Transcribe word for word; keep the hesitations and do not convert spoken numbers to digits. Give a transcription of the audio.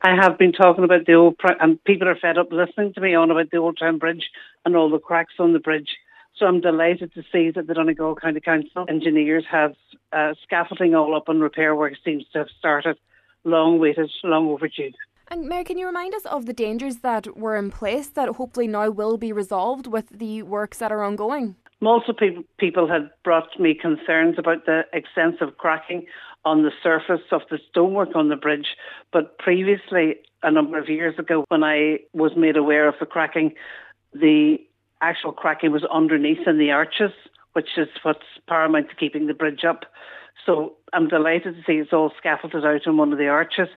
I have been talking about the old, and people are fed up listening to me on about the Old Town Bridge and all the cracks on the bridge. So I'm delighted to see that the Donegal County Council engineers have uh, scaffolding all up and repair work seems to have started. Long waited, long overdue. And Mayor, can you remind us of the dangers that were in place that hopefully now will be resolved with the works that are ongoing? Multiple people had brought me concerns about the extensive cracking on the surface of the stonework on the bridge. But previously, a number of years ago, when I was made aware of the cracking, the actual cracking was underneath in the arches, which is what's paramount to keeping the bridge up. So I'm delighted to see it's all scaffolded out in one of the arches.